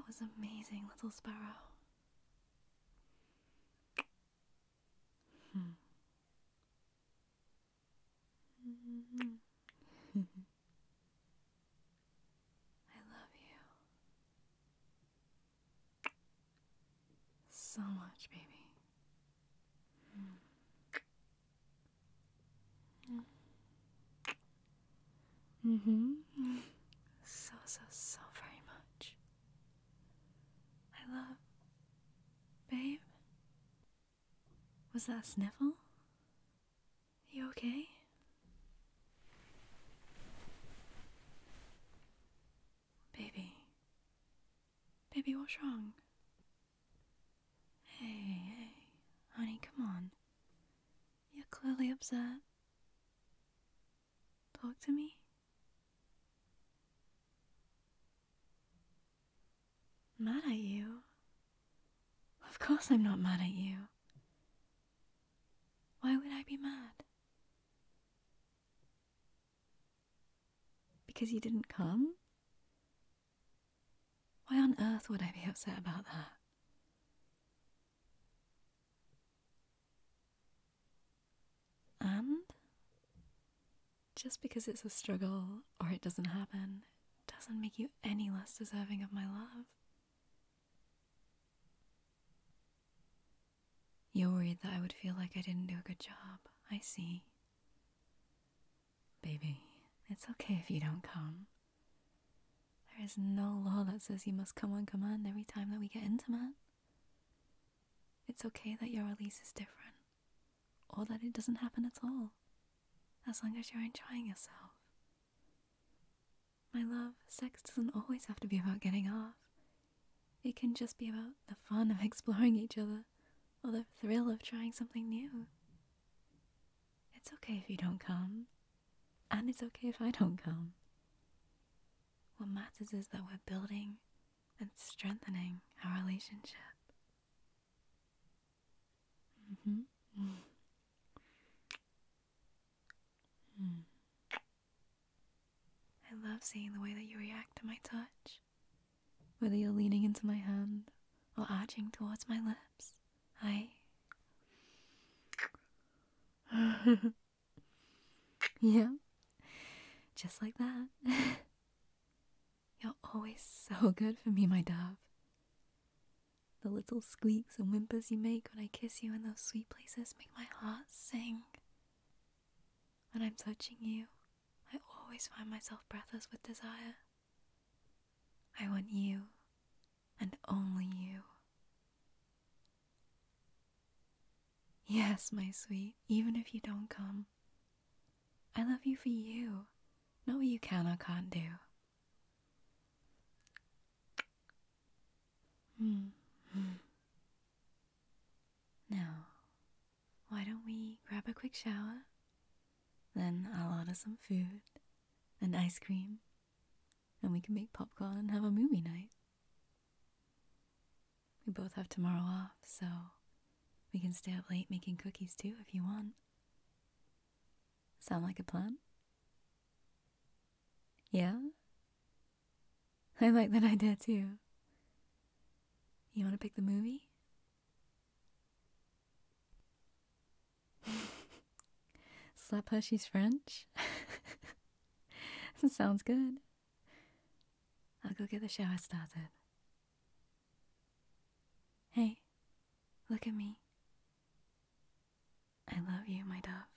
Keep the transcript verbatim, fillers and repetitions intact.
That was amazing, little sparrow. Hmm. I love you so much, baby. Mm-hmm. So, so, so very much. I love. Babe? Was that a sniffle? You okay? Baby. Baby, what's wrong? Hey, hey. Honey, come on. You're clearly upset. Talk to me. Mad at you? Of course I'm not mad at you. Why would I be mad? Because you didn't come? Why on earth would I be upset about that? And? Just because it's a struggle or it doesn't happen doesn't make you any less deserving of my love. You're worried that I would feel like I didn't do a good job. I see. Baby, it's okay if you don't come. There is no law that says you must come on command every time that we get intimate. It's okay that your release is different, or that it doesn't happen at all, as long as you're enjoying yourself. My love, sex doesn't always have to be about getting off. It can just be about the fun of exploring each other, or the thrill of trying something new. It's okay if you don't come, and it's okay if I don't come. What matters is that we're building and strengthening our relationship. Mm-hmm. Mm. Mm. I love seeing the way that you react to my touch, whether you're leaning into my hand or arching towards my lips. I... Yeah, just like that. You're always so good for me, my dove. The little squeaks and whimpers you make when I kiss you in those sweet places make my heart sing. When I'm touching you, I always find myself breathless with desire. I want you, and only you. Yes, my sweet, even if you don't come. I love you for you, not what you can or can't do. Hmm. Now, why don't we grab a quick shower? Then I'll order some food and ice cream, and we can make popcorn and have a movie night. We both have tomorrow off, so we can stay up late making cookies too if you want. Sound like a plan? Yeah? I like that idea too. You want to pick the movie? Slap her, she's French? Sounds good. I'll go get the shower started. Hey, look at me. I love you, my dove.